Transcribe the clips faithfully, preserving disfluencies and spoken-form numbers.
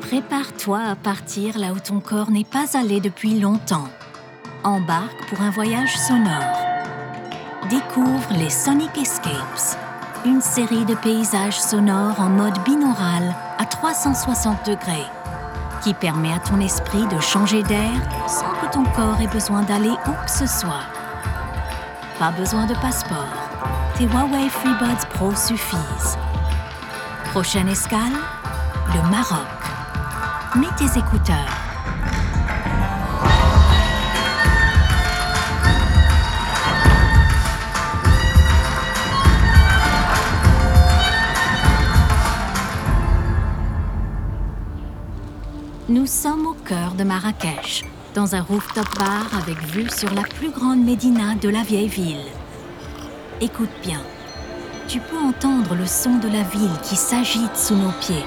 Prépare-toi à partir là où ton corps n'est pas allé depuis longtemps. Embarque pour un voyage sonore. Découvre les Sonic Escapes, une série de paysages sonores en mode binaural à trois cent soixante degrés, qui permet à ton esprit de changer d'air sans que ton corps ait besoin d'aller où que ce soit. Pas besoin de passeport, tes Huawei FreeBuds Pro suffisent. Prochaine escale, le Maroc. Mets tes écouteurs. Nous sommes au cœur de Marrakech, dans un rooftop bar avec vue sur la plus grande médina de la vieille ville. Écoute bien, tu peux entendre le son de la ville qui s'agite sous nos pieds.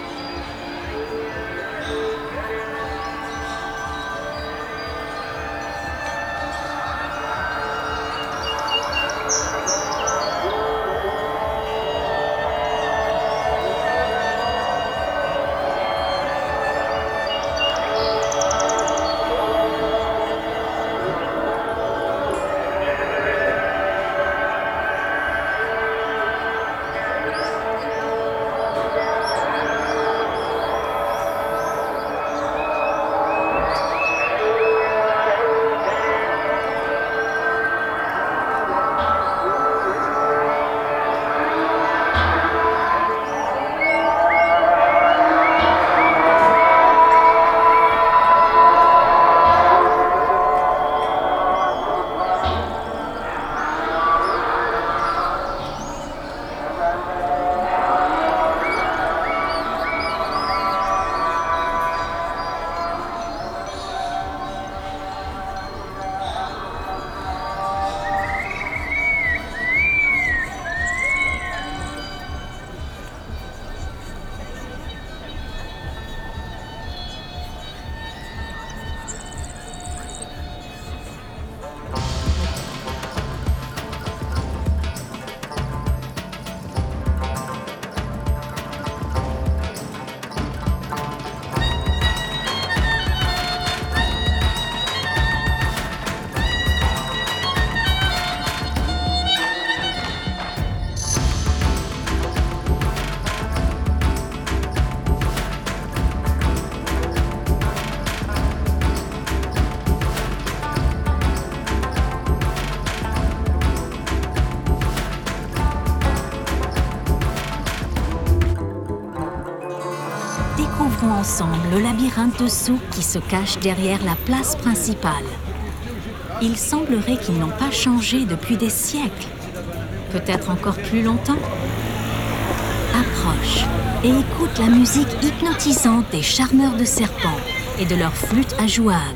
Découvrons ensemble le labyrinthe de souks qui se cache derrière la place principale. Il semblerait qu'ils n'ont pas changé depuis des siècles, peut-être encore plus longtemps. Approche et écoute la musique hypnotisante des charmeurs de serpents et de leurs flûtes à jouag.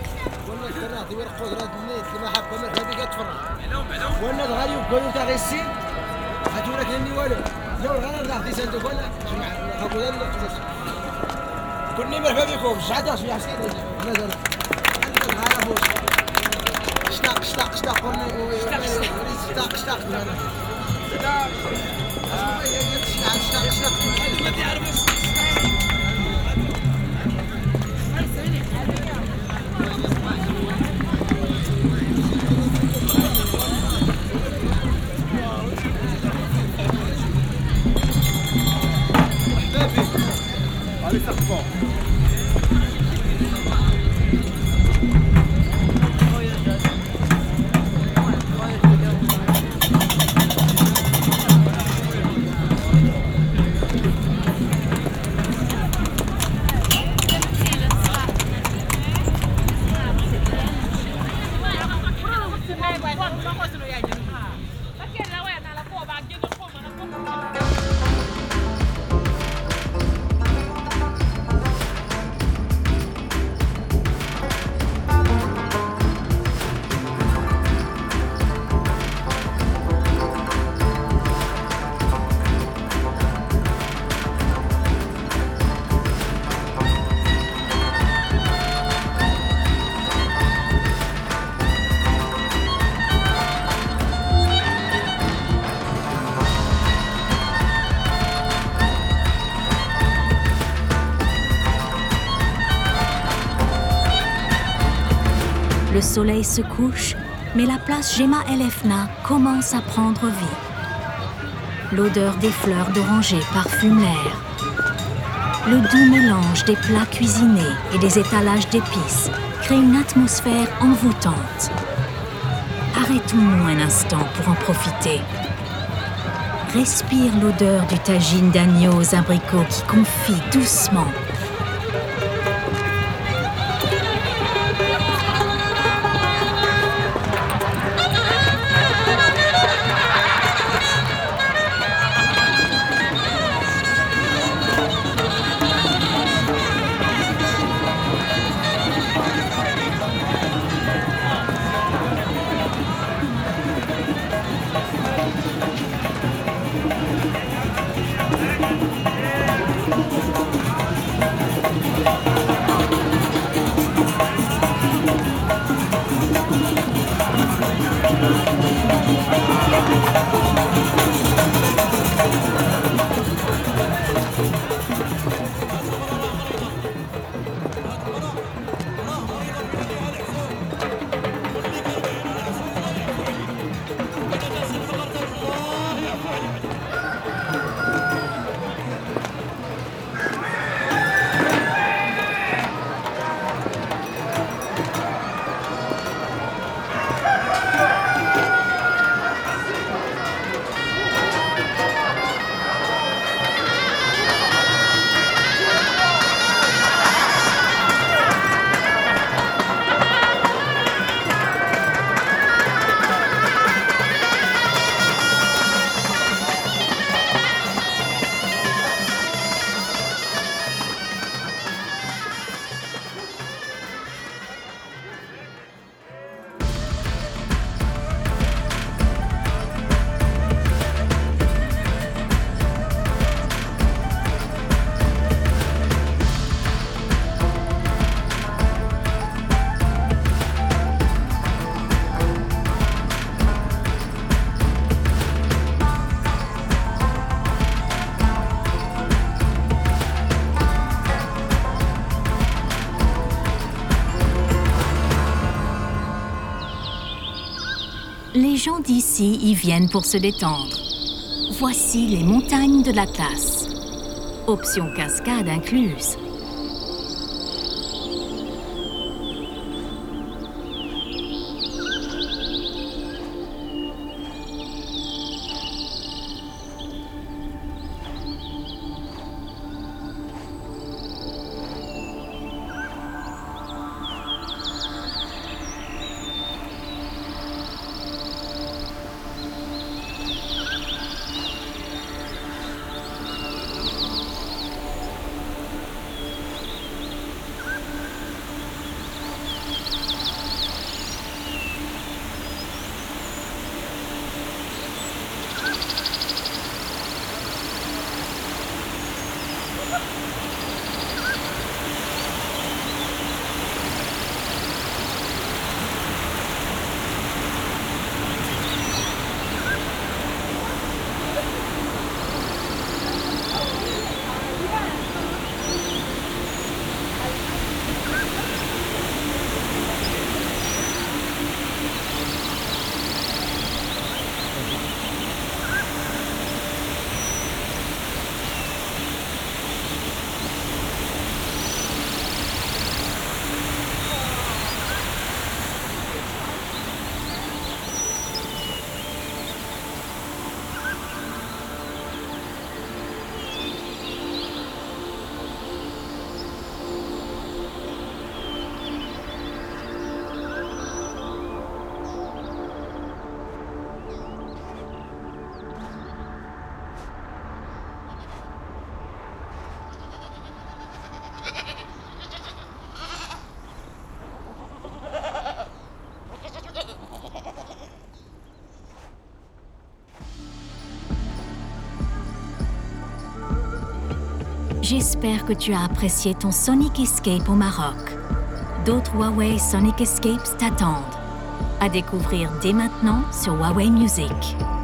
كل نمر فيكم شعدا شو يحسين مثلا اشتاق اشتاق اشتاق اشتاق اشتاق اشتاق اشتاق اشتاق ما تعرف Le soleil se couche, mais la place Gemma El Efna commence à prendre vie. L'odeur des fleurs d'oranger parfume l'air. Le doux mélange des plats cuisinés et des étalages d'épices crée une atmosphère envoûtante. Arrêtons-nous un instant pour en profiter. Respire l'odeur du tagine d'agneau aux abricots qui confit doucement. Les gens d'ici y viennent pour se détendre. Voici les montagnes de l'Atlas. Option cascade incluse. J'espère que tu as apprécié ton Sonic Escape au Maroc. D'autres Huawei Sonic Escapes t'attendent. À découvrir dès maintenant sur Huawei Music.